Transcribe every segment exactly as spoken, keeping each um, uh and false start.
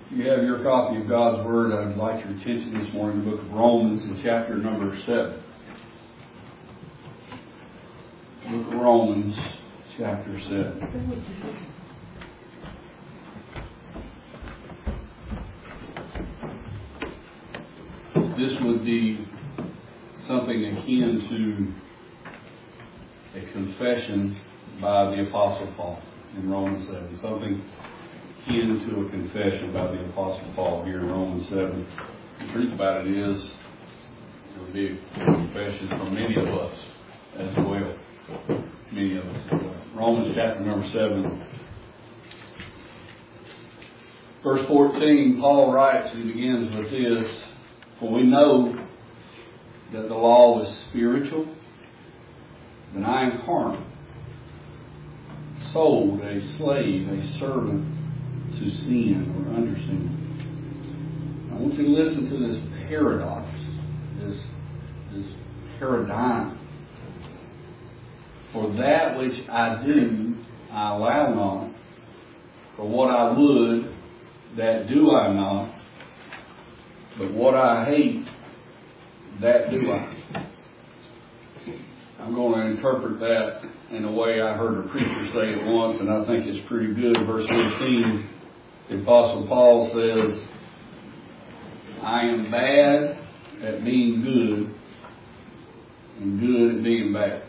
If you have your copy of God's Word, I'd like your attention this morning to the book of Romans in chapter number seven. Book of Romans, chapter seven. This would be something akin to a confession by the Apostle Paul in Romans seven. Something akin to a confession by the Apostle Paul here in Romans seven. The truth about it is, it would be a confession from many of us as well. Many of us as well. Romans chapter number seven. Verse fourteen, Paul writes, and he begins with this: For we know that the law is spiritual, and I am carnal, sold, a slave, a servant to sin or under sin. I want you to listen to this paradox, this, this paradigm. For that which I do, I allow not. For what I would, that do I not. But what I hate, that do I. I'm going to interpret that in a way I heard a preacher say it once, and I think it's pretty good. Verse fifteen, the Apostle Paul says, I am bad at being good and good at being bad.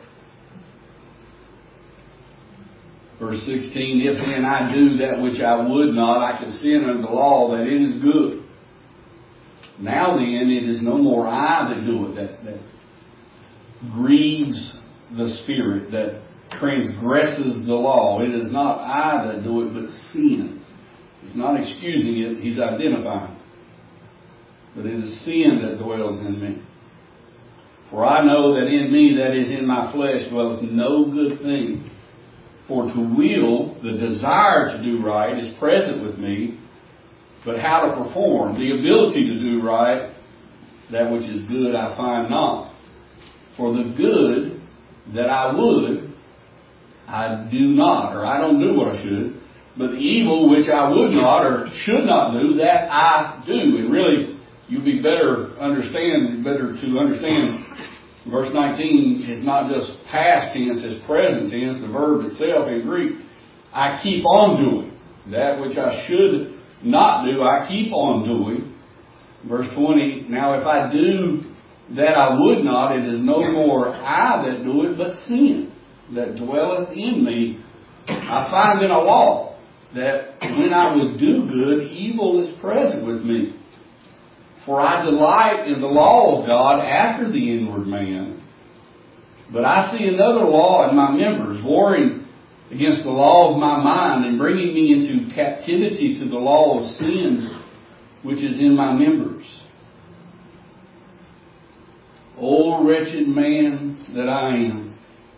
Verse sixteen, if then I do that which I would not, I can sin under the law that it is good. Now then, it is no more I that do it, that, that grieves the Spirit, that transgresses the law. It is not I that do it, but sin. He's not excusing it, he's identifying. But it is sin that dwells in me. For I know that in me, that is in my flesh, dwells no good thing. For to will, the desire to do right, is present with me, but how to perform, the ability to do right, that which is good I find not. For the good that I would, I do not, or I don't do what I should. But the evil which I would not, or should not do, that I do. And really, you'd be better understand, better to understand, verse nineteen is not just past tense, it's present tense, the verb itself in Greek. I keep on doing that which I should not do, I keep on doing. Verse twenty, now if I do that I would not, it is no more I that do it, but sin that dwelleth in me. I find in a law that when I would do good, evil is present with me. For I delight in the law of God after the inward man. But I see another law in my members, warring against the law of my mind and bringing me into captivity to the law of sin which is in my members. O wretched man that I am,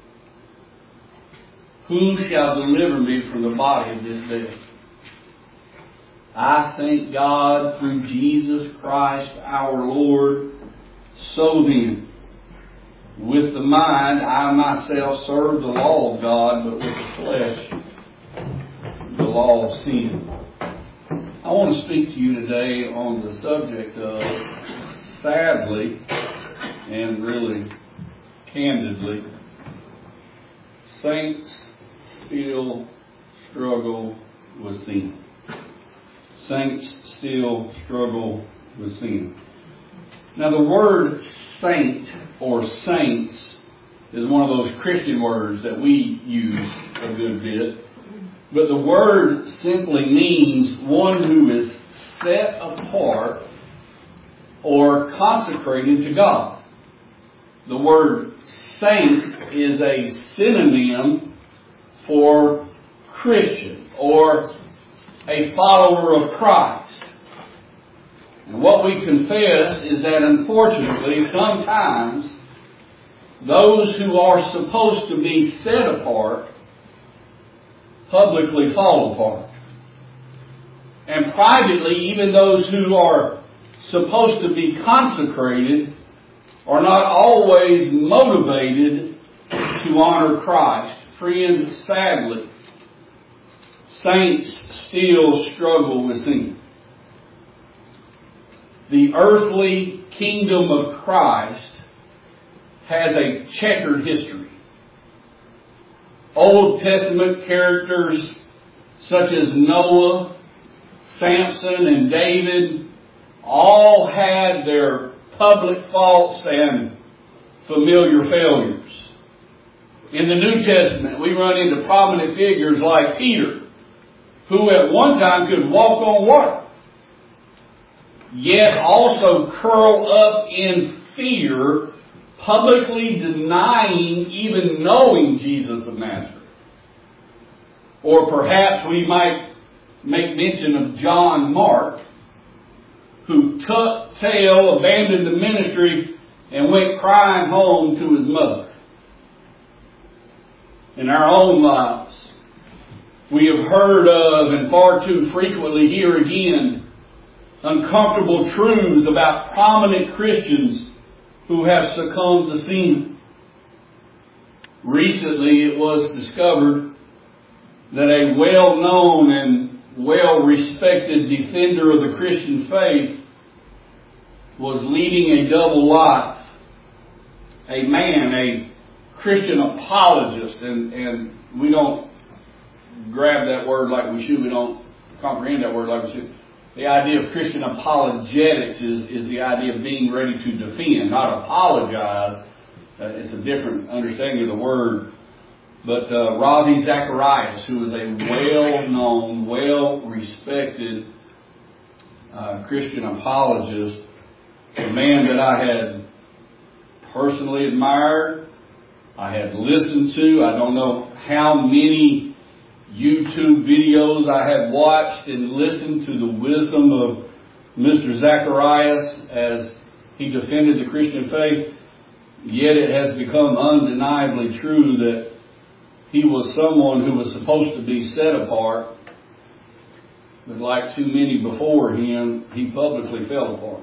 who shall deliver me from the body of this death? I thank God through Jesus Christ our Lord. So then, with the mind I myself serve the law of God, but with the flesh the law of sin. I want to speak to you today on the subject of, sadly and really candidly, saints still struggle with sin. Saints still struggle with sin. Now the word saint or saints is one of those Christian words that we use a good bit. But the word simply means one who is set apart or consecrated to God. The word saint is a synonym for Christian or a follower of Christ. And what we confess is that unfortunately sometimes those who are supposed to be set apart publicly fall apart. And privately, even those who are supposed to be consecrated are not always motivated to honor Christ. Friends, sadly, saints still struggle with sin. the earthly kingdom of Christ has a checkered history. Old Testament characters such as Noah, Samson, and David all had their public faults and familiar failures. In the New Testament, we run into prominent figures like Peter, who at one time could walk on water, yet also curl up in fear, publicly denying even knowing Jesus of Nazareth. Or perhaps we might make mention of John Mark, who tucked tail, abandoned the ministry, and went crying home to his mother. In our own lives, we have heard of, and far too frequently hear again, uncomfortable truths about prominent Christians who have succumbed to sin. Recently, it was discovered that a well-known and well-respected defender of the Christian faith was leading a double life. A man, a Christian apologist, and, and we don't grab that word like we should, we don't comprehend that word like we should. The idea of Christian apologetics is, is the idea of being ready to defend, not apologize. Uh, it's a different understanding of the word. But uh, Ravi Zacharias, who is a well-known, well-respected uh, Christian apologist, a man that I had personally admired, I had listened to. I don't know how many YouTube videos I had watched and listened to the wisdom of Mister Zacharias as he defended the Christian faith. Yet it has become undeniably true that he was someone who was supposed to be set apart, but like too many before him, he publicly fell apart.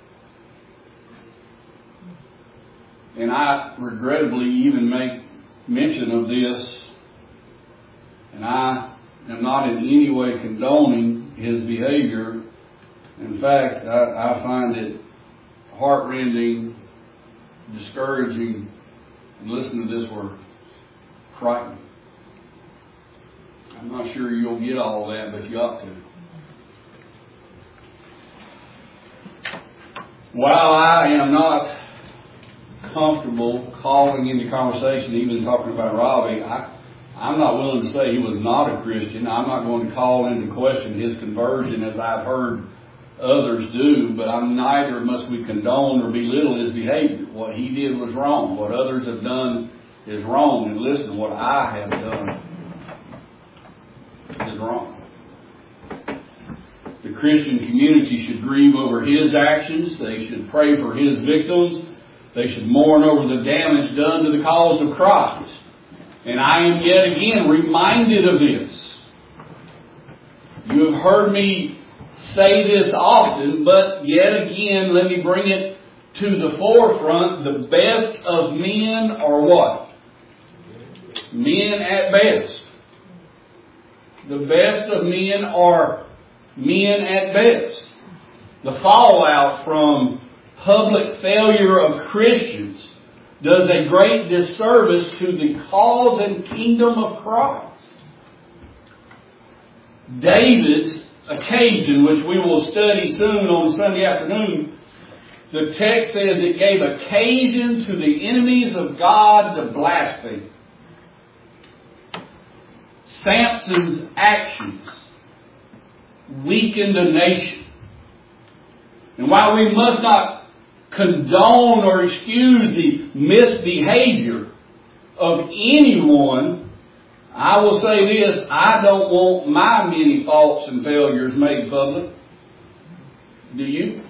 And I regrettably even make mention of this, and I am not in any way condoning his behavior. In fact, I, I find it heartrending, discouraging, and listen to this word, frightening. I'm not sure you'll get all that, but you ought to. While I am not comfortable calling into conversation, even talking about Ravi, I, I'm not willing to say he was not a Christian. I'm not going to call into question his conversion as I've heard others do, but I'm neither must we condone or belittle his behavior. What he did was wrong. What others have done is wrong. And listen, what I have done is wrong. The Christian community should grieve over his actions. They should pray for his victims. They should mourn over the damage done to the cause of Christ. And I am yet again reminded of this. You have heard me say this often, but yet again, let me bring it to the forefront. The best of men are what? Men at best. The best of men are men at best. The fallout from public failure of Christians does a great disservice to the cause and kingdom of Christ. David's occasion, which we will study soon on Sunday afternoon, the text says it gave occasion to the enemies of God to blaspheme. Samson's actions weakened a nation. And while we must not condone or excuse the misbehavior of anyone, I will say this: I don't want my many faults and failures made public. Do you?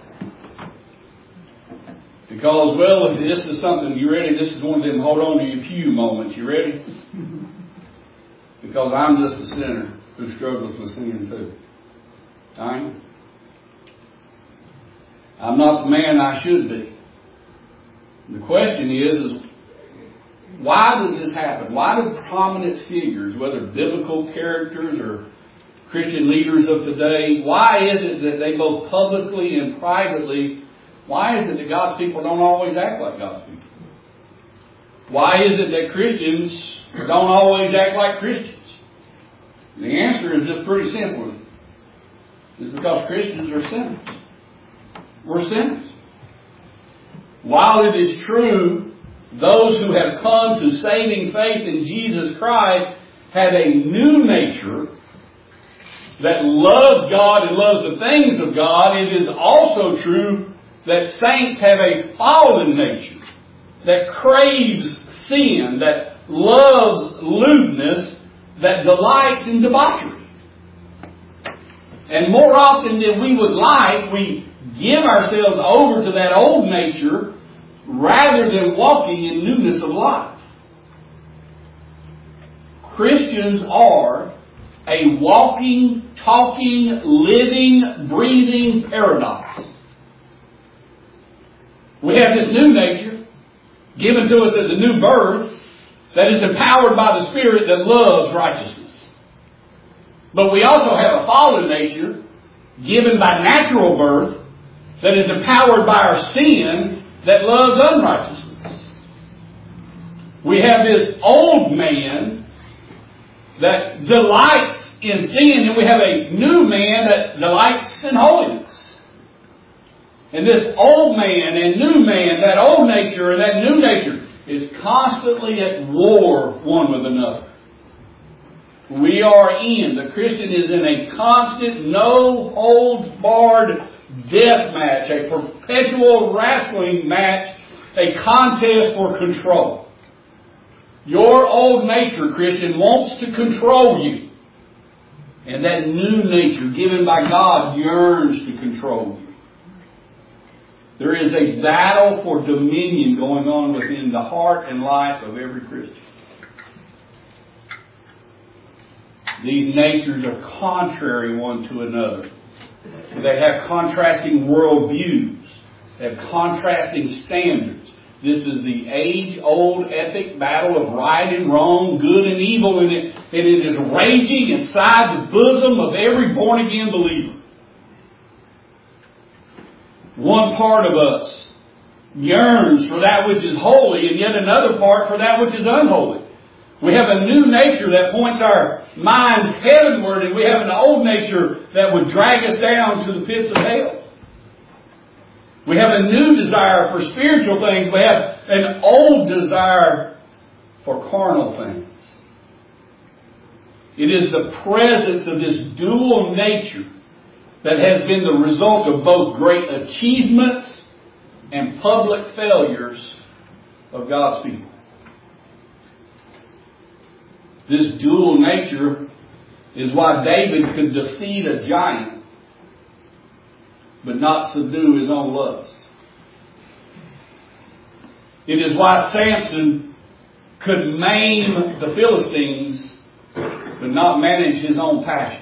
Because, well, if this is something, you ready? This is one of them hold on to your pew moments. You ready? Because I'm just a sinner who struggles with sin too. I am. I'm not the man I should be. The question is, is why does this happen? Why do prominent figures, whether biblical characters or Christian leaders of today, why is it that they both publicly and privately, why is it that God's people don't always act like God's people? Why is it that Christians don't always act like Christians? The answer is just pretty simple. It's because Christians are sinners. We're sinners. While it is true, those who have come to saving faith in Jesus Christ have a new nature that loves God and loves the things of God, it is also true that saints have a fallen nature that craves sin, that loves lewdness, that delights in debauchery. And more often than we would like, we give ourselves over to that old nature rather than walking in newness of life. Christians are a walking, talking, living, breathing paradox. We have this new nature given to us as a new birth that is empowered by the Spirit that loves righteousness. But we also have a fallen nature given by natural birth that is empowered by our sin that loves unrighteousness. We have this old man that delights in sin, and we have a new man that delights in holiness. And this old man and new man, that old nature and that new nature, is constantly at war one with another. We are in, the Christian is in a constant, no-holds-barred death match, a perpetual wrestling match, a contest for control. Your old nature, Christian, wants to control you. And that new nature given by God yearns to control you. There is a battle for dominion going on within the heart and life of every Christian. These natures are contrary one to another. They have contrasting worldviews. They have contrasting standards. This is the age-old epic battle of right and wrong, good and evil, and it, and it is raging inside the bosom of every born-again believer. One part of us yearns for that which is holy, and yet another part for that which is unholy. We have a new nature that points our minds heavenward, and we have an old nature that would drag us down to the pits of hell. We have a new desire for spiritual things. We have an old desire for carnal things. It is the presence of this dual nature that has been the result of both great achievements and public failures of God's people. This dual nature is why David could defeat a giant but not subdue his own lust. It is why Samson could maim the Philistines but not manage his own passions.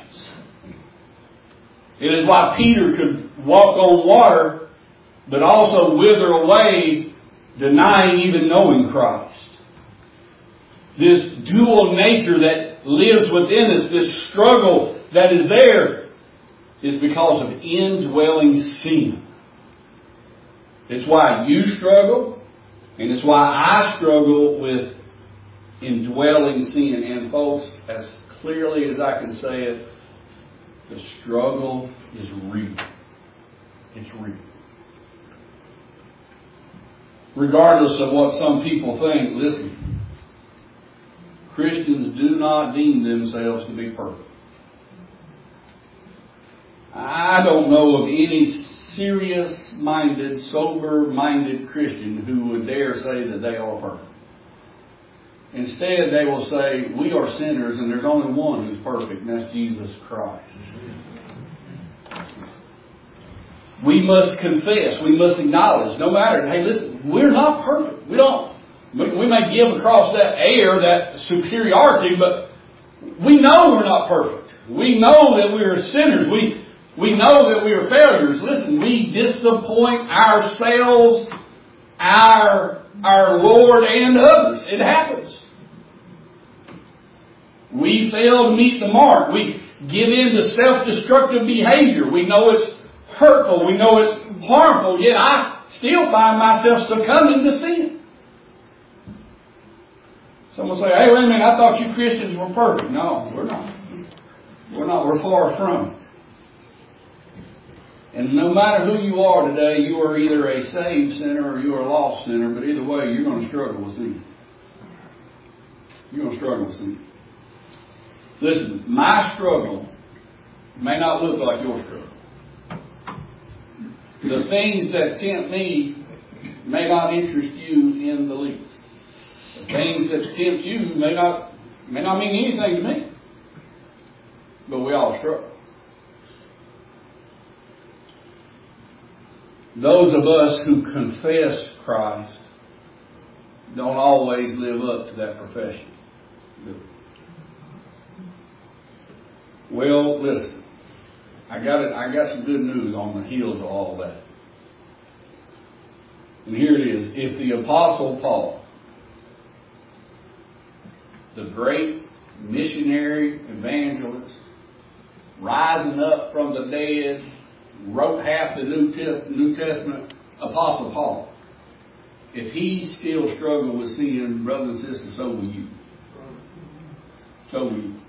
It is why Peter could walk on water but also wither away, denying even knowing Christ. This dual nature that lives within us, this struggle that is there, is because of indwelling sin. It's why you struggle, and it's why I struggle with indwelling sin. And folks, as clearly as I can say it, the struggle is real. It's real. Regardless of what some people think, listen, Christians do not deem themselves to be perfect. I don't know of any serious-minded, sober-minded Christian who would dare say that they are perfect. Instead, they will say, we are sinners and there's only one who's perfect, and that's Jesus Christ. We must confess, we must acknowledge, no matter, hey listen, we're not perfect. We don't, we may give across that air, that superiority, but we know we're not perfect. We know that we are sinners. We, we know that we are failures. Listen, we disappoint ourselves, our, our Lord, and others. It happens. We fail to meet the mark. We give in to self-destructive behavior. We know it's hurtful. We know it's harmful. Yet I still find myself succumbing to sin. Someone say, hey, wait a minute, I thought you Christians were perfect. No, we're not. We're not. We're far from it. And no matter who you are today, you are either a saved sinner or you are a lost sinner, but either way, you're going to struggle with sin. You're going to struggle with sin. Listen, my struggle may not look like your struggle. The things that tempt me may not interest you in the least. The things that tempt you may not may not mean anything to me. But we all struggle. Those of us who confess Christ don't always live up to that profession. Well, listen. I got it. I got some good news on the heels of all that. And here it is. If the Apostle Paul, the great missionary evangelist, rising up from the dead, wrote half the New, Te- New Testament, Apostle Paul, if he still struggled with sin, brothers and sisters, so will you. So will you.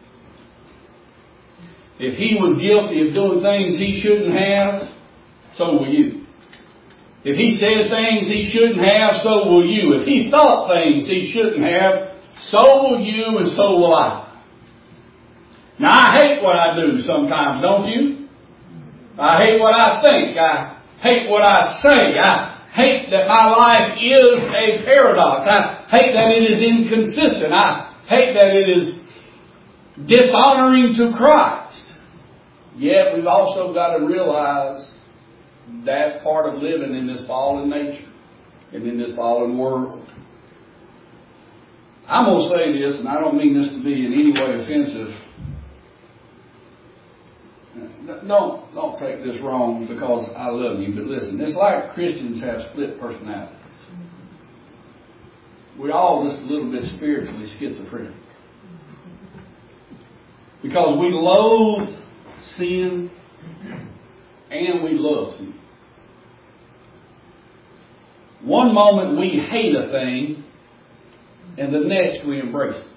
If he was guilty of doing things he shouldn't have, so will you. If he said things he shouldn't have, so will you. If he thought things he shouldn't have, so will you and so will I. Now I hate what I do sometimes, don't you? I hate what I think. I hate what I say. I hate that my life is a paradox. I hate that it is inconsistent. I hate that it is dishonoring to Christ. Yet we've also got to realize that's part of living in this fallen nature and in this fallen world. I'm going to say this, and I don't mean this to be in any way offensive. Don't, don't take this wrong because I love you, but listen, it's like Christians have split personalities. We're all just a little bit spiritually schizophrenic. Because we loathe sin and we love sin. One moment we hate a thing and the next we embrace it.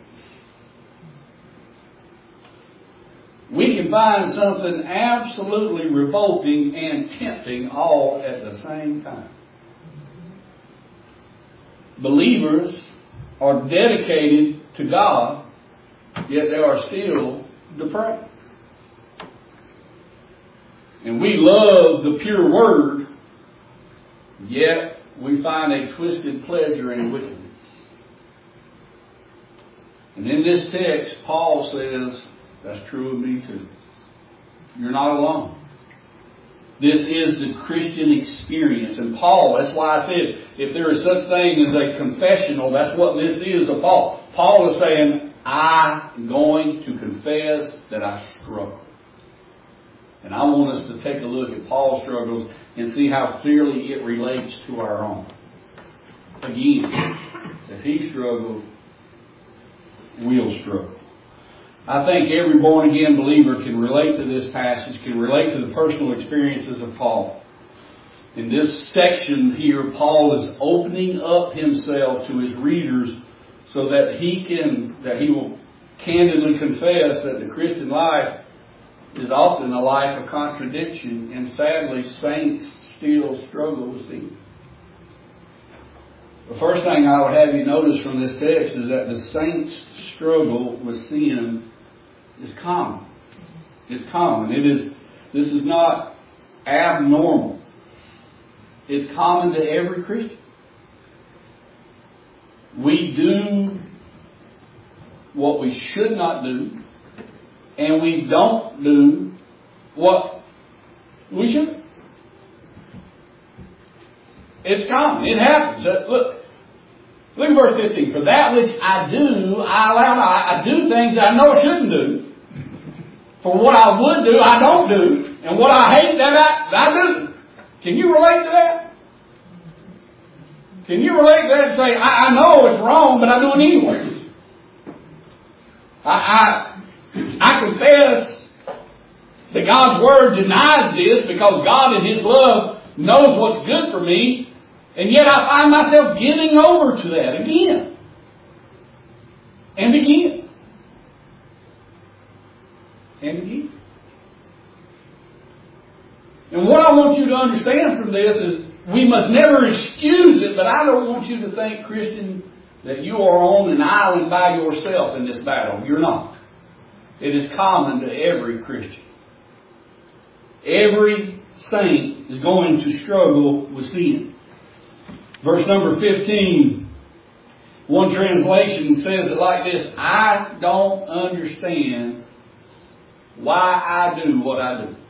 We can find something absolutely revolting and tempting all at the same time. Believers are dedicated to God, yet they are still depraved. And we love the pure word, yet we find a twisted pleasure in wickedness. And in this text, Paul says, that's true of me too. You're not alone. This is the Christian experience. And Paul, that's why I said, if there is such thing as a confessional, that's what this is of Paul. Paul is saying, I'm going to confess that I struggle. And I want us to take a look at Paul's struggles and see how clearly it relates to our own. Again, if he struggled, we'll struggle. I think every born-again believer can relate to this passage, can relate to the personal experiences of Paul. In this section here, Paul is opening up himself to his readers so that he can, that he will candidly confess that the Christian life is often a life of contradiction, and sadly, saints still struggle with sin. The first thing I would have you notice from this text is that the saints' struggle with sin is common. It's common. It is. This is not abnormal. It's common to every Christian. We do what we should not do, and we don't do what we should. It's common. It happens. Uh, look, look at verse fifteen. For that which I do, I allow. I, I do things that I know I shouldn't do. For what I would do, I don't do. And what I hate, that I, that I do. Can you relate to that? Can you relate to that and say, I, I know it's wrong, but I do it anyway? I, I I confess that God's Word denies this because God in His love knows what's good for me, and yet I find myself giving over to that again and again and again. And what I want you to understand from this is we must never excuse it, but I don't want you to think, Christian, that you are on an island by yourself in this battle. You're not. It is common to every Christian. Every saint is going to struggle with sin. Verse number fifteen, one translation says it like this: I don't understand why I do what I do.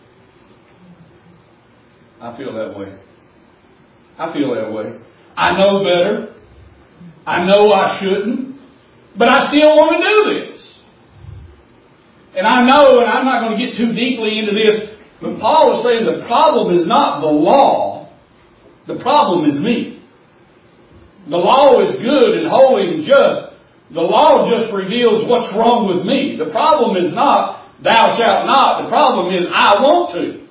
I feel that way. I feel that way. I know better. I know I shouldn't. But I still want to do this. And I know, and I'm not going to get too deeply into this, but Paul is saying the problem is not the law. The problem is me. The law is good and holy and just. The law just reveals what's wrong with me. The problem is not, thou shalt not. The problem is, I want to.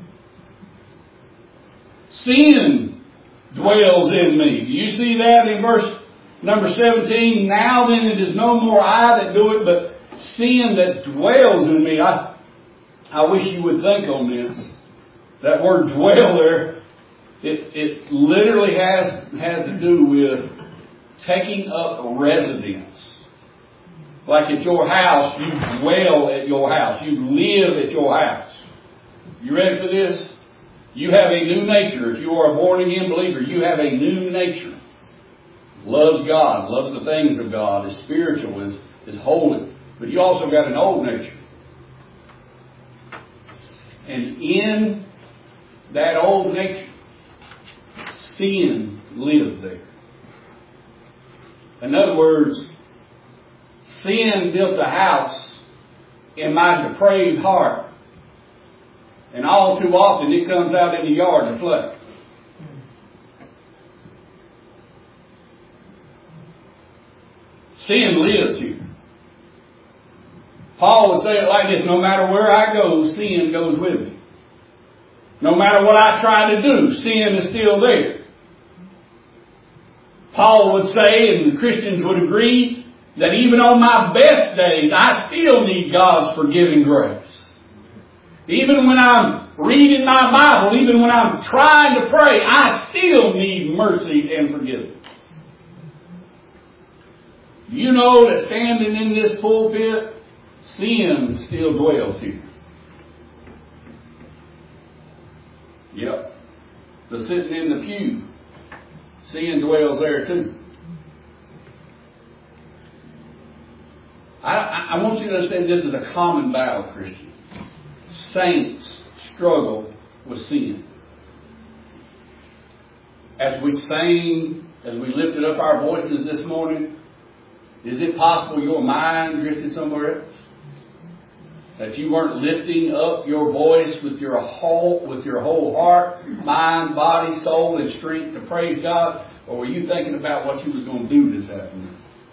Sin dwells in me. Do you see that in verse number seventeen? Now then it is no more I that do it, but sin that dwells in me. I, I wish you would think on this. That word dwell there, it, it literally has, has to do with taking up residence. Like at your house, you dwell at your house. You live at your house. You ready for this? You have a new nature. If you are a born-again believer, you have a new nature. Loves God, loves the things of God, is spiritual, is, is holy. But you also got an old nature. And in that old nature, sin lives there. In other words, sin built a house in my depraved heart. And all too often it comes out in the yard to play. Sin lives here. Paul would say it like this: no matter where I go, sin goes with me. No matter what I try to do, sin is still there. Paul would say, and the Christians would agree, that even on my best days, I still need God's forgiving grace. Even when I'm reading my Bible, even when I'm trying to pray, I still need mercy and forgiveness. You know that standing in this pulpit, sin still dwells here. Yep. The sitting in the pew, sin dwells there too. I, I want you to understand this is a common battle, Christian. Saints struggle with sin. As we sang, as we lifted up our voices this morning, is it possible your mind drifted somewhere else? That you weren't lifting up your voice with your whole, with your whole heart, mind, body, soul, and strength to praise God? Or were you thinking about what you was going to do this afternoon?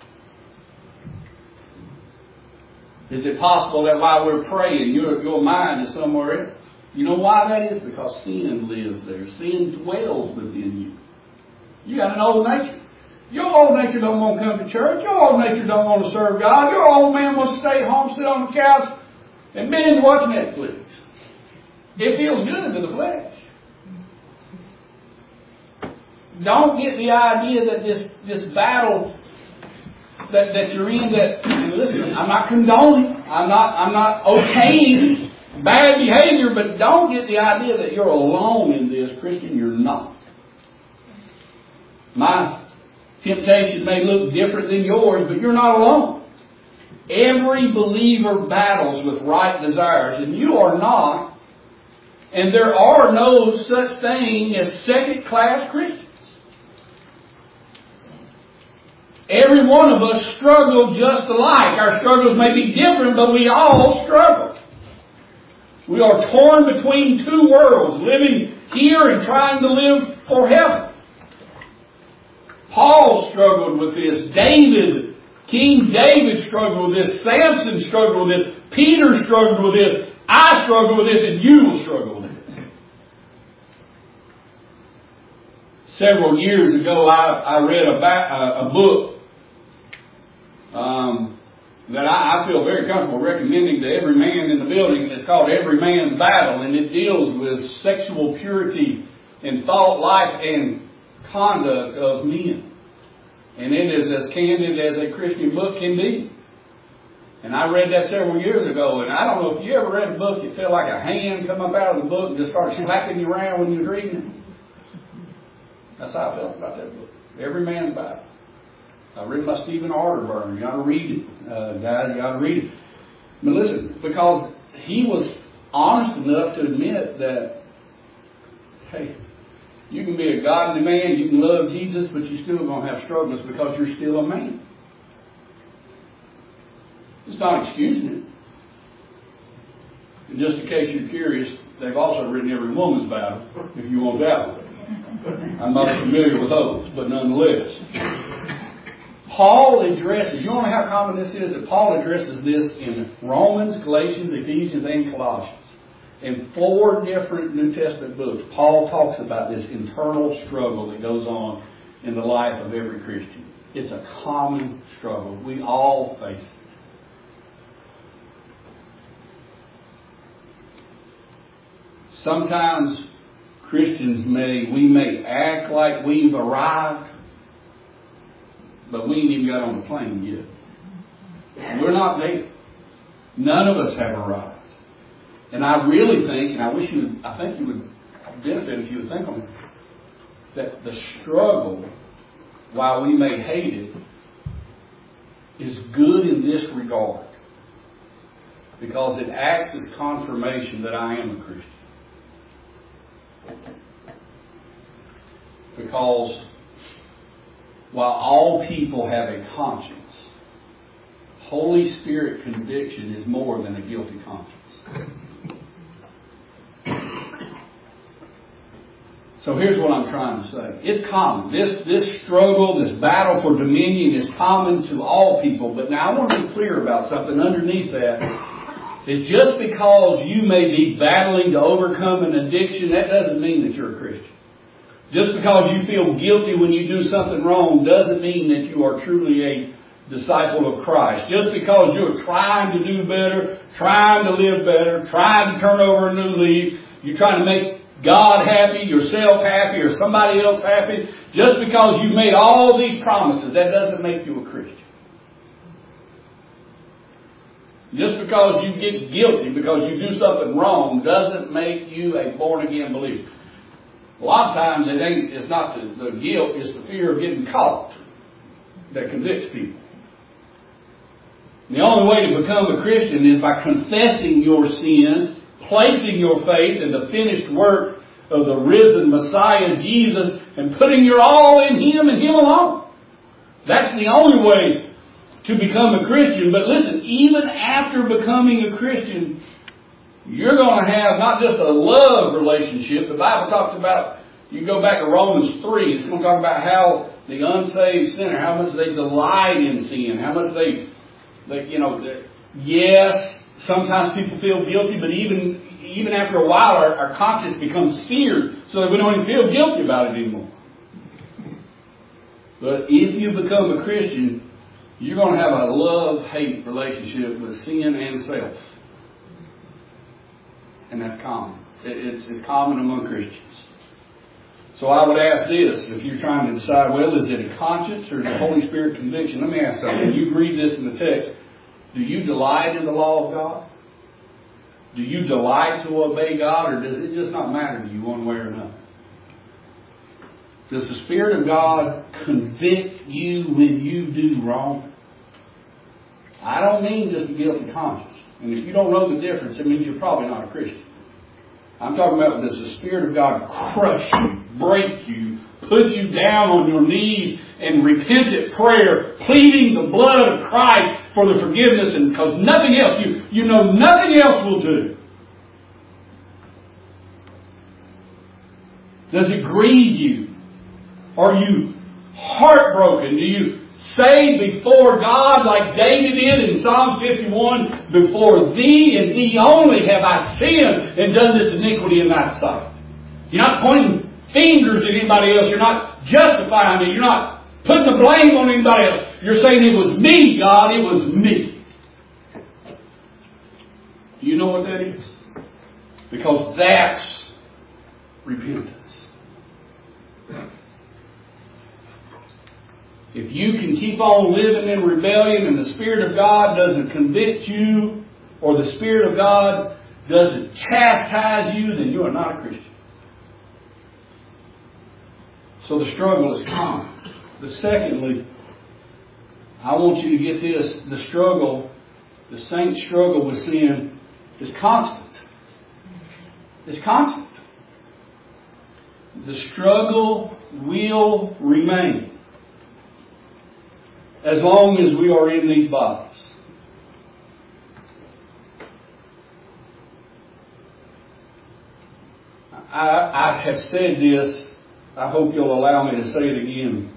Is it possible that while we're praying, your, your mind is somewhere else? You know why that is? Because sin lives there. Sin dwells within you. You got an old nature. Your old nature don't want to come to church. Your old nature don't want to serve God. Your old man wants to stay home, sit on the couch, and binge watch Netflix. It feels good to the flesh. Don't get the idea that this, this battle that, that you're in, that, listen, I'm not condoning, I'm not, I'm not okaying bad behavior, but don't get the idea that you're alone in this, Christian. You're not. My temptation may look different than yours, but you're not alone. Every believer battles with right desires, and you are not. And there are no such thing as second-class Christians. Every one of us struggle just alike. Our struggles may be different, but we all struggle. We are torn between two worlds, living here and trying to live for heaven. Paul struggled with this. David, King David struggled with this. Samson struggled with this. Peter struggled with this. I struggle with this, and you will struggle with this. Several years ago, I, I read a, a, a book um, that I, I feel very comfortable recommending to every man in the building. It's called Every Man's Battle, and it deals with sexual purity in thought, life, and conduct of men. And it is as candid as a Christian book can be. And I read that several years ago, and I don't know if you ever read a book, it felt like a hand come up out of the book and just started slapping you around when you were reading it. That's how I felt about that book. Every Man's Battle. Uh, written by Stephen Arterburn. You ought to read it, uh, guys. You ought to read it. But listen, because he was honest enough to admit that, hey, you can be a godly man, you can love Jesus, but you're still going to have struggles because you're still a man. It's not excusing it. And just in case you're curious, they've also written Every Woman's Battle, if you want that one. I'm not familiar with those, but nonetheless. Paul addresses, you want to know how common this is? That Paul addresses this in Romans, Galatians, Ephesians, and Colossians. In four different New Testament books, Paul talks about this internal struggle that goes on in the life of every Christian. It's a common struggle. We all face it. Sometimes Christians may, we may act like we've arrived, but we ain't even got on the plane yet. We're not there. None of us have arrived. And I really think, and I wish you would, I think you would benefit if you would think on it, that the struggle, while we may hate it, is good in this regard. Because it acts as confirmation that I am a Christian. Because while all people have a conscience, Holy Spirit conviction is more than a guilty conscience. So here's what I'm trying to say. It's common. This, this struggle, this battle for dominion is common to all people. But now I want to be clear about something underneath that. Is just because you may be battling to overcome an addiction, that doesn't mean that you're a Christian. Just because you feel guilty when you do something wrong doesn't mean that you are truly a disciple of Christ. Just because you're trying to do better, trying to live better, trying to turn over a new leaf, you're trying to make God happy, yourself happy, or somebody else happy, just because you've made all these promises, that doesn't make you a Christian. Just because you get guilty because you do something wrong doesn't make you a born-again believer. A lot of times it ain't, it's not the, the guilt, it's the fear of getting caught that convicts people. The only way to become a Christian is by confessing your sins, placing your faith in the finished work of the risen Messiah, Jesus, and putting your all in Him and Him alone. That's the only way to become a Christian. But listen, even after becoming a Christian, you're going to have not just a love relationship. The Bible talks about, you go back to Romans three, it's going to talk about how the unsaved sinner, how much they delight in sin, how much they, they you know, yes, sometimes people feel guilty, but even even after a while, our, our conscience becomes seared so that we don't even feel guilty about it anymore. But if you become a Christian, you're going to have a love-hate relationship with sin and self. And that's common. It's, it's common among Christians. So I would ask this, if you're trying to decide, well, is it a conscience or is it a Holy Spirit conviction? Let me ask something. You read this in the text. Do you delight in the law of God? Do you delight to obey God, or does it just not matter to you one way or another? Does the Spirit of God convict you when you do wrong? I don't mean just a guilty conscience. And if you don't know the difference, it means you're probably not a Christian. I'm talking about, does the Spirit of God crush you, break you, put you down on your knees in repentant prayer, pleading the blood of Christ for the forgiveness, and because nothing else, you, you know nothing else will do. Does it grieve you? Are you heartbroken? Do you say before God like David did in Psalms fifty-one, before thee and thee only have I sinned and done this iniquity in thy sight. You're not pointing fingers at anybody else. You're not justifying it. You're not putting the blame on anybody else. You're saying it was me, God, it was me. Do you know what that is? Because that's repentance. If you can keep on living in rebellion and the Spirit of God doesn't convict you, or the Spirit of God doesn't chastise you, then you are not a Christian. So the struggle is common. The secondly, I want you to get this. The struggle, the saint's struggle with sin is constant. It's constant. The struggle will remain as long as we are in these bodies. I, I have said this. I hope you'll allow me to say it again.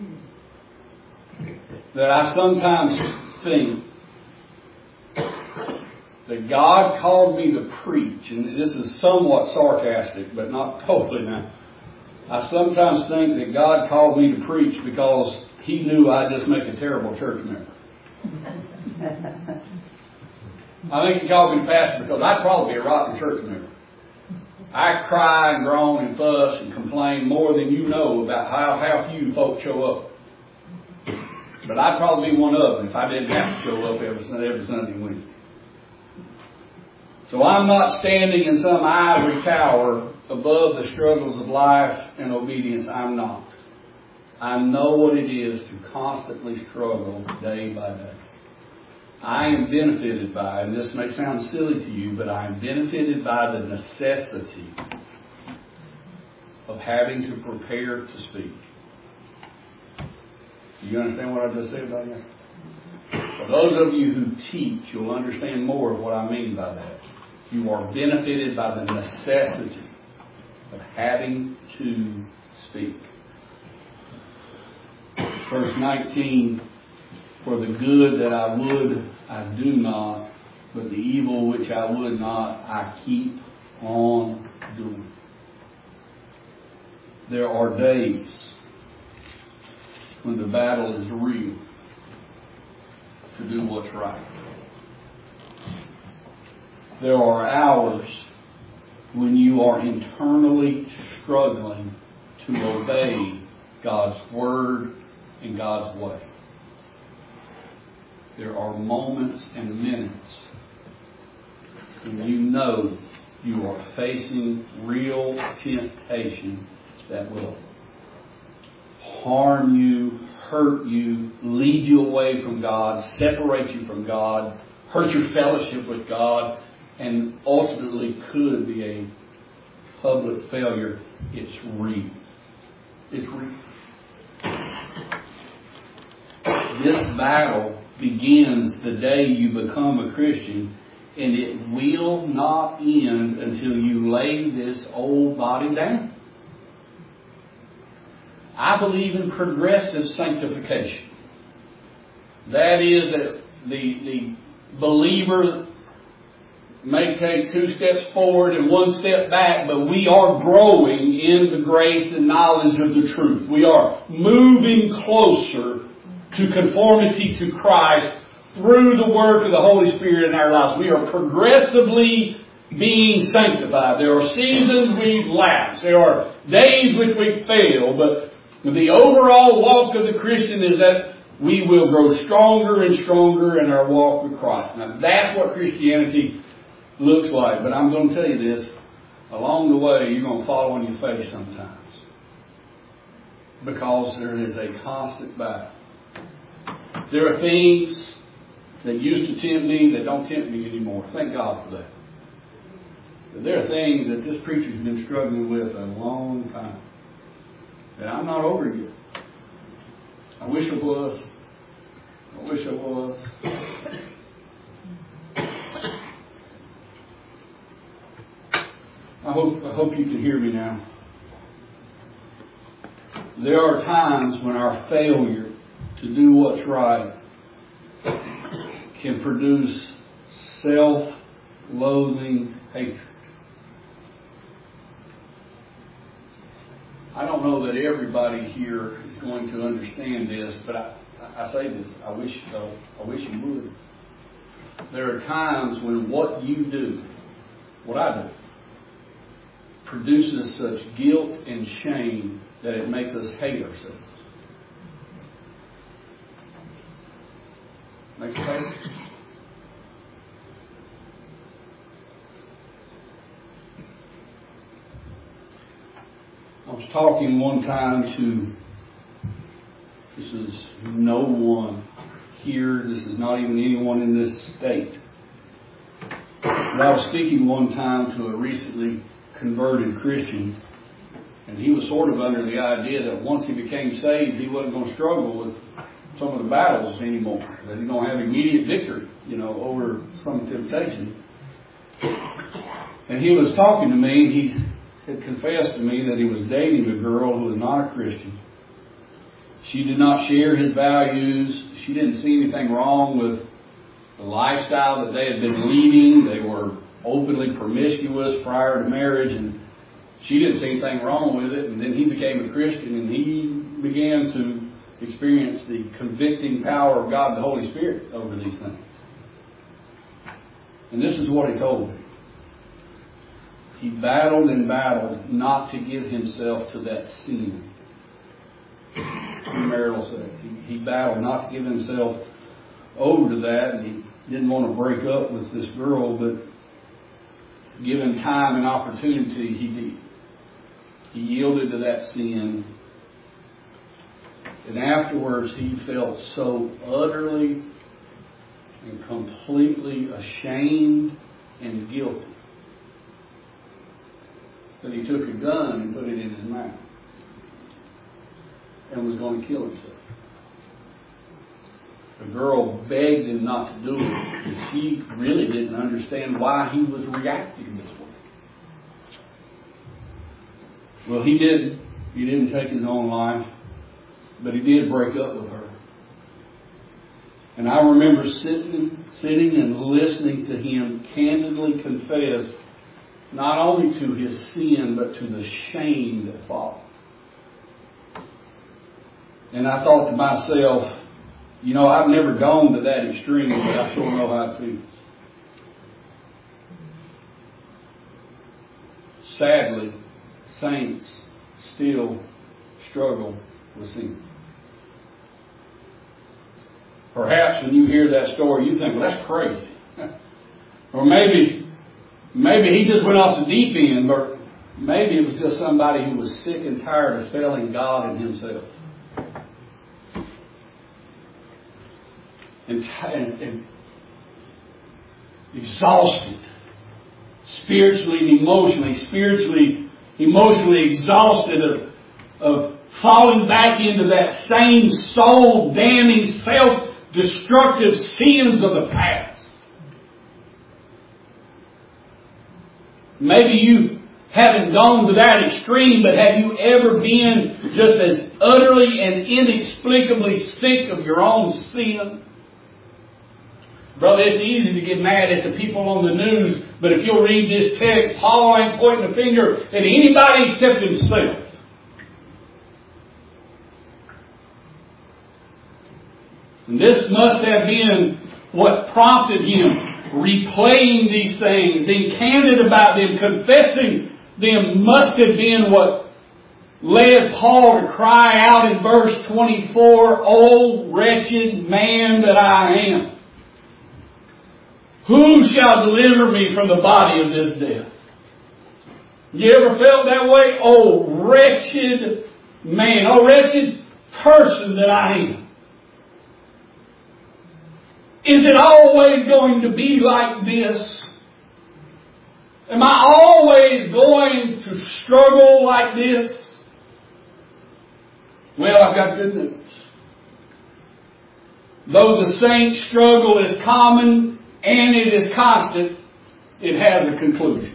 That I sometimes think that God called me to preach, and this is somewhat sarcastic, but not totally now. I sometimes think that God called me to preach because He knew I'd just make a terrible church member. I think He called me to pastor because I'd probably be a rotten church member. I cry and groan and fuss and complain more than you know about how, how few folks show up. But I'd probably be one of them if I didn't have to show up every, every Sunday and Wednesday. So I'm not standing in some ivory tower above the struggles of life and obedience. I'm not. I know what it is to constantly struggle day by day. I am benefited by, and this may sound silly to you, but I am benefited by the necessity of having to prepare to speak. Do you understand what I just said about that? For those of you who teach, you'll understand more of what I mean by that. You are benefited by the necessity of having to speak. Verse nineteen, for the good that I would, I do not, but the evil which I would not, I keep on doing. There are days when the battle is real to do what's right. There are hours when you are internally struggling to obey God's Word and God's way. There are moments and minutes when you know you are facing real temptation that will harm you, hurt you, lead you away from God, separate you from God, hurt your fellowship with God, and ultimately could be a public failure. It's real. It's real. This battle begins the day you become a Christian, and it will not end until you lay this old body down. I believe in progressive sanctification. That is that the, the believer may take two steps forward and one step back, but we are growing in the grace and knowledge of the truth. We are moving closer to conformity to Christ through the work of the Holy Spirit in our lives. We are progressively being sanctified. There are seasons we lapse. There are days which we fail, but the overall walk of the Christian is that we will grow stronger and stronger in our walk with Christ. Now that's what Christianity looks like. But I'm going to tell you this, along the way you're going to fall on your face sometimes. Because there is a constant battle. There are things that used to tempt me that don't tempt me anymore. Thank God for that. But there are things that this preacher's been struggling with a long time. And I'm not over it yet. I wish I was. I wish I was. I hope, I hope you can hear me now. There are times when our failure to do what's right can produce self-loathing hatred. I don't know that everybody here is going to understand this, but I, I say this, I wish uh, I wish you would. There are times when what you do, what I do, produces such guilt and shame that it makes us hate ourselves. Makes us hate ourselves. I was talking one time to, this is no one here, this is not even anyone in this state. But I was speaking one time to a recently converted Christian, and he was sort of under the idea that once he became saved, he wasn't going to struggle with some of the battles anymore, that he's going to have immediate victory, you know, over some temptation. And he was talking to me, and he had confessed to me that he was dating a girl who was not a Christian. She did not share his values. She didn't see anything wrong with the lifestyle that they had been leading. They were openly promiscuous prior to marriage, and she didn't see anything wrong with it. And then he became a Christian, and he began to experience the convicting power of God, the Holy Spirit, over these things. And this is what he told me. He battled and battled not to give himself to that sin, premarital sex. He, he battled not to give himself over to that, and he didn't want to break up with this girl, but given time and opportunity, he did. He yielded to that sin. And afterwards, he felt so utterly and completely ashamed and guilty that he took a gun and put it in his mouth and was going to kill himself. The girl begged him not to do it because she really didn't understand why he was reacting this way. Well, he didn't. He didn't take his own life, but he did break up with her. And I remember sitting, sitting and listening to him candidly confess not only to his sin, but to the shame that followed. And I thought to myself, you know, I've never gone to that extreme, but I sure know how it feels. Sadly, saints still struggle with sin. Perhaps when you hear that story, you think, well, that's crazy. Or maybe, maybe he just went off the deep end, or maybe it was just somebody who was sick and tired of failing God and himself. And, and, and exhausted, spiritually and emotionally, spiritually, emotionally exhausted of, of falling back into that same soul-damning, self-destructive sins of the past. Maybe you haven't gone to that extreme, but have you ever been just as utterly and inexplicably sick of your own sin? Brother, it's easy to get mad at the people on the news, but if you'll read this text, Paul ain't pointing a finger at anybody except himself. And this must have been what prompted him, replaying these things, being candid about them, confessing them, must have been what led Paul to cry out in verse twenty-four, "O wretched man that I am, who shall deliver me from the body of this death?" You ever felt that way? Oh, wretched man, oh, wretched person that I am. Is it always going to be like this? Am I always going to struggle like this? Well, I've got good news. Though the saint's struggle is common and it is constant, it has a conclusion.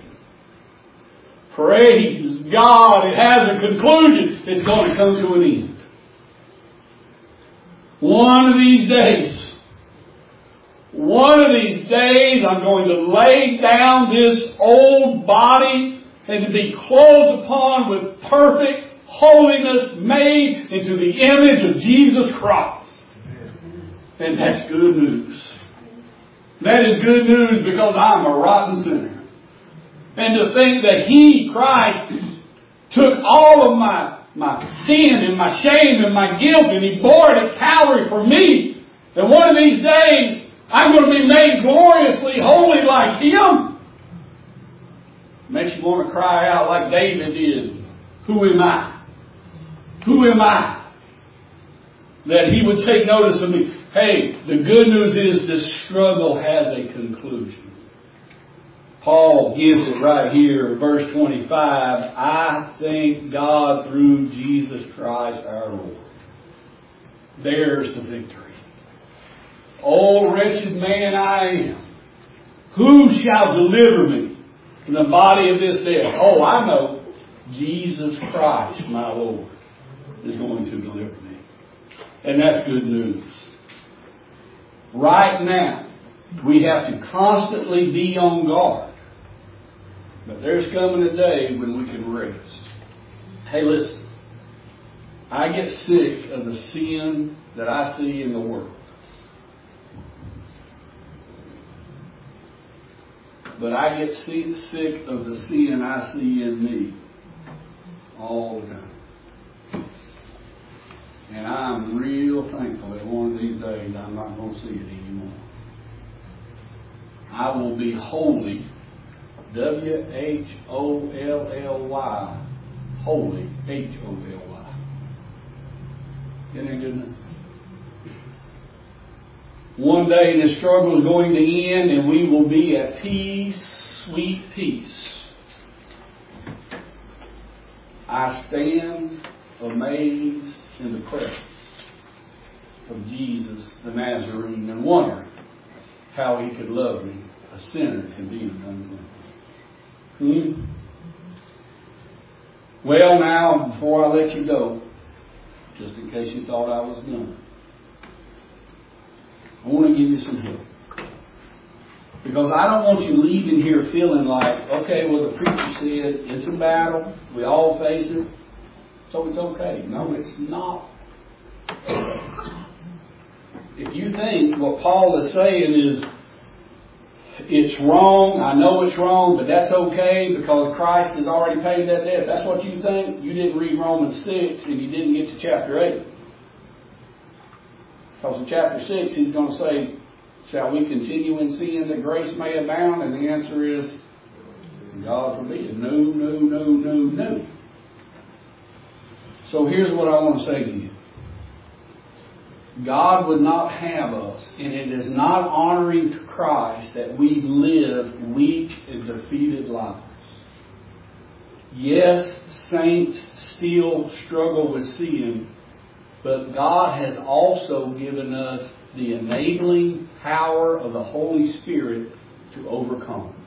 Praise God, it has a conclusion. It's going to come to an end. One of these days, one of these days, I'm going to lay down this old body and to be clothed upon with perfect holiness, made into the image of Jesus Christ. And that's good news. That is good news because I'm a rotten sinner. And to think that He, Christ, took all of my, my sin and my shame and my guilt and He bore it at Calvary for me. And one of these days, I'm going to be made gloriously holy like Him. Makes you want to cry out like David did. Who am I? Who am I? That He would take notice of me. Hey, the good news is this struggle has a conclusion. Paul gives it right here, verse twenty-five. I thank God through Jesus Christ our Lord. There's the victory. Oh, wretched man I am. Who shall deliver me from the body of this death? Oh, I know. Jesus Christ, my Lord, is going to deliver me. And that's good news. Right now, we have to constantly be on guard. But there's coming a day when we can rest. Hey, listen. I get sick of the sin that I see in the world. But I get sick of the sin I see in me all the time. And I'm real thankful that one of these days I'm not going to see it anymore. I will be holy, W H O L L Y, holy, H O L Y. Isn't that good enough? One day this struggle is going to end and we will be at peace, sweet peace. I stand amazed in the presence of Jesus the Nazarene and wondering how He could love me, a sinner condemned unto Him. Hmm? Well, now, before I let you go, just in case you thought I was done, I want to give you some help. Because I don't want you leaving here feeling like, okay, well, the preacher said it's a battle, we all face it, so it's okay. No, it's not. If you think what Paul is saying is, it's wrong, I know it's wrong, but that's okay because Christ has already paid that debt. If that's what you think, you didn't read Romans six and you didn't get to chapter eight. Because in chapter six, he's going to say, shall we continue in sin that grace may abound? And the answer is, God forbid. No, no, no, no, no. So here's what I want to say to you. God would not have us, and it is not honoring to Christ that we live weak and defeated lives. Yes, saints still struggle with sin, but God has also given us the enabling power of the Holy Spirit to overcome.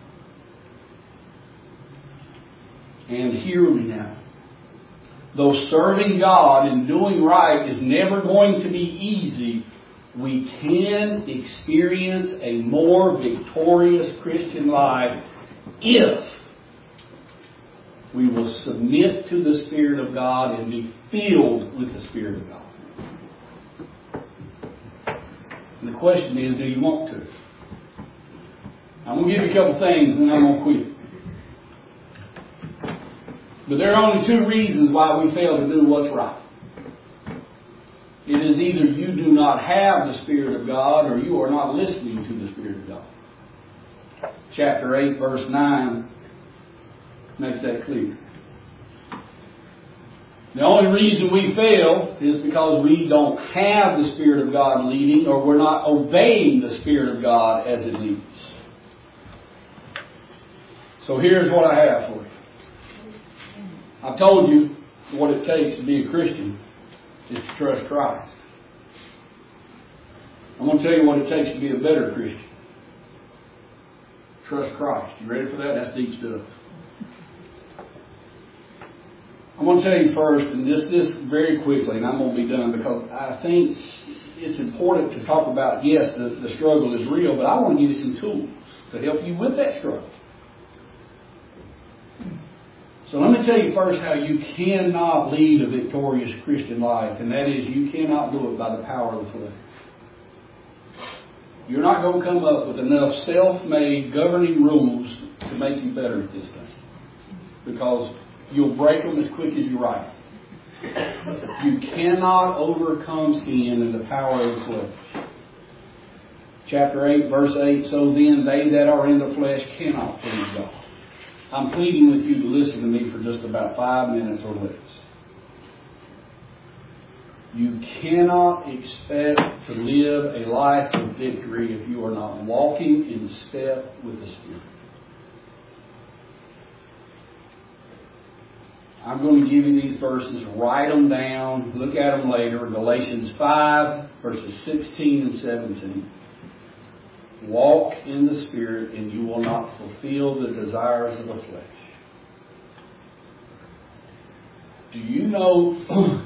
And hear me now. Though serving God and doing right is never going to be easy, we can experience a more victorious Christian life if we will submit to the Spirit of God and be filled with the Spirit of God. And the question is, do you want to? I'm going to give you a couple things and then I'm going to quit. But there are only two reasons why we fail to do what's right. It is either you do not have the Spirit of God or you are not listening to the Spirit of God. Chapter eight, verse nine makes that clear. The only reason we fail is because we don't have the Spirit of God leading, or we're not obeying the Spirit of God as it leads. So here's what I have for you. I told you what it takes to be a Christian is to trust Christ. I'm going to tell you what it takes to be a better Christian. Trust Christ. You ready for that? That's deep stuff. I'm going to tell you first, and this this very quickly, and I'm going to be done, because I think it's important to talk about, yes, the, the struggle is real, but I want to give you some tools to help you with that struggle. So let me tell you first how you cannot lead a victorious Christian life, and that is you cannot do it by the power of the flesh. You're not going to come up with enough self-made governing rules to make you better at this thing, because you'll break them as quick as you write them. You cannot overcome sin in the power of the flesh. Chapter eight, verse eight, so then they that are in the flesh cannot please God. I'm pleading with you to listen to me for just about five minutes or less. You cannot expect to live a life of victory if you are not walking in step with the Spirit. I'm going to give you these verses. Write them down. Look at them later. Galatians five, verses sixteen and seventeen. Walk in the Spirit, and you will not fulfill the desires of the flesh. Do you know,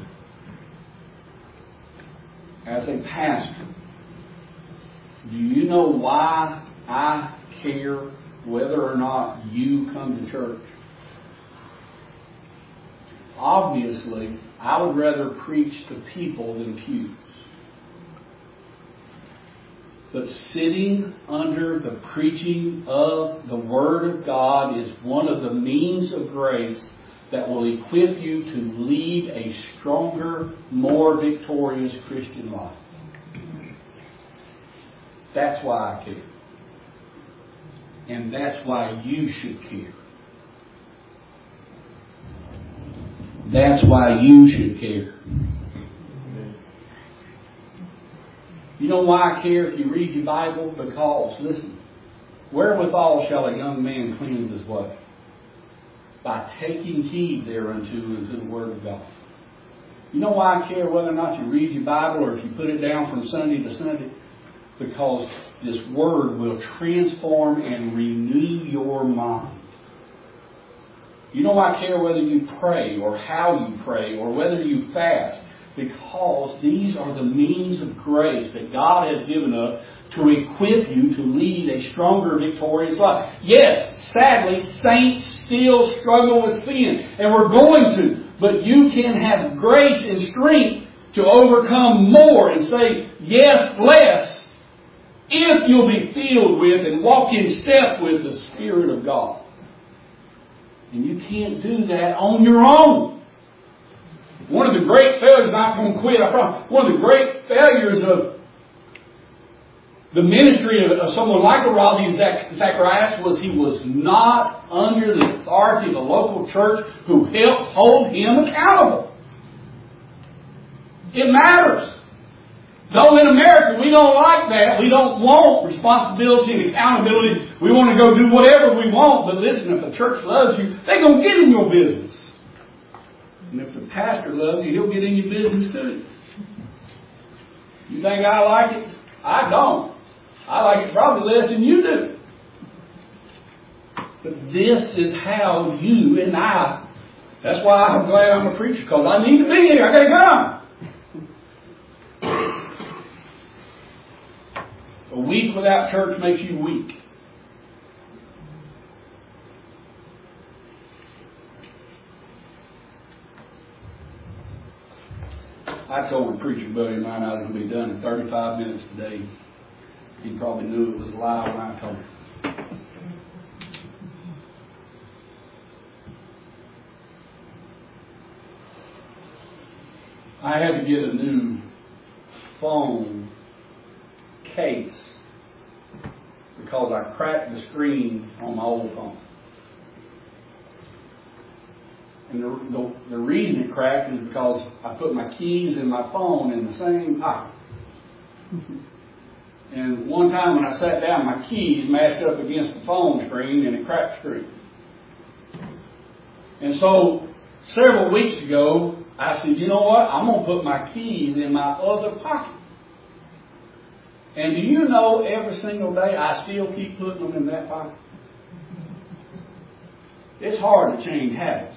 as a pastor, do you know why I care whether or not you come to church? Obviously, I would rather preach to people than pews. But sitting under the preaching of the Word of God is one of the means of grace that will equip you to lead a stronger, more victorious Christian life. That's why I care. And that's why you should care. That's why you should care. You know why I care if you read your Bible? Because, listen, wherewithal shall a young man cleanse his way? By taking heed thereunto into the Word of God. You know why I care whether or not you read your Bible or if you put it down from Sunday to Sunday? Because this Word will transform and renew your mind. You know why I care whether you pray or how you pray or whether you fast? Because these are the means of grace that God has given us to equip you to lead a stronger, victorious life. Yes, sadly, saints still struggle with sin, and we're going to. But you can have grace and strength to overcome more and say yes less if you'll be filled with and walk in step with the Spirit of God. And you can't do that on your own. One of the great failures, I'm not going to quit, I promise. One of the great failures of the ministry of, of someone like Ravi Zacharias was he was not under the authority of a local church who helped hold him accountable. It matters. Though in America we don't like that, we don't want responsibility and accountability. We want to go do whatever we want. But listen, if the church loves you, they're going to get in your business. And if the pastor loves you, he'll get in your business too. You think I like it? I don't. I like it probably less than you do. But this is how you and I, that's why I'm glad I'm a preacher, because I need to be here. I got to come. A week without church makes you weak. I told a preacher buddy of mine I was going to be done in thirty-five minutes today. He probably knew it was a lie when I told him. I had to get a new phone case because I cracked the screen on my old phone. And the, the, the reason it cracked is because I put my keys and my phone in the same pocket. And one time when I sat down, my keys mashed up against the phone screen and it cracked the screen. And so several weeks ago, I said, you know what? I'm going to put my keys in my other pocket. And do you know every single day I still keep putting them in that pocket? It's hard to change habits.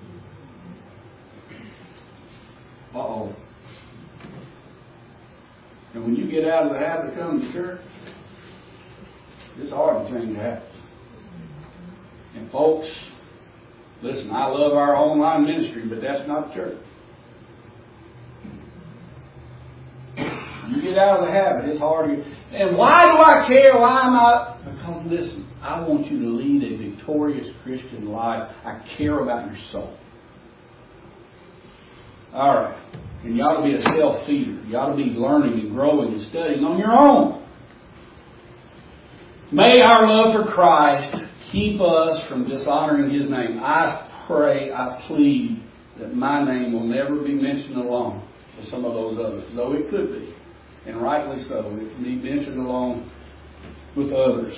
Uh-oh. And when you get out of the habit of coming to church, it's hard to change habits. And folks, listen, I love our online ministry, but that's not church. You get out of the habit, it's hard to get. And why do I care? Why am I? Because listen, I want you to lead a victorious Christian life. I care about your soul. All right. And you ought to be a self-feeder. You ought to be learning and growing and studying on your own. May our love for Christ keep us from dishonoring His name. I pray, I plead that my name will never be mentioned along with some of those others, though it could be. And rightly so. It can be mentioned along with others.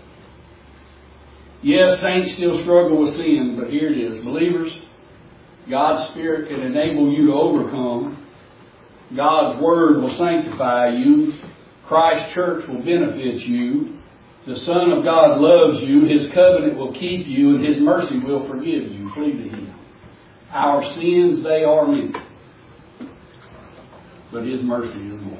Yes, saints still struggle with sin, but here it is. Believers, God's Spirit can enable you to overcome. God's Word will sanctify you. Christ's church will benefit you. The Son of God loves you. His covenant will keep you, and His mercy will forgive you. Flee to Him. Our sins, they are many, but His mercy is more.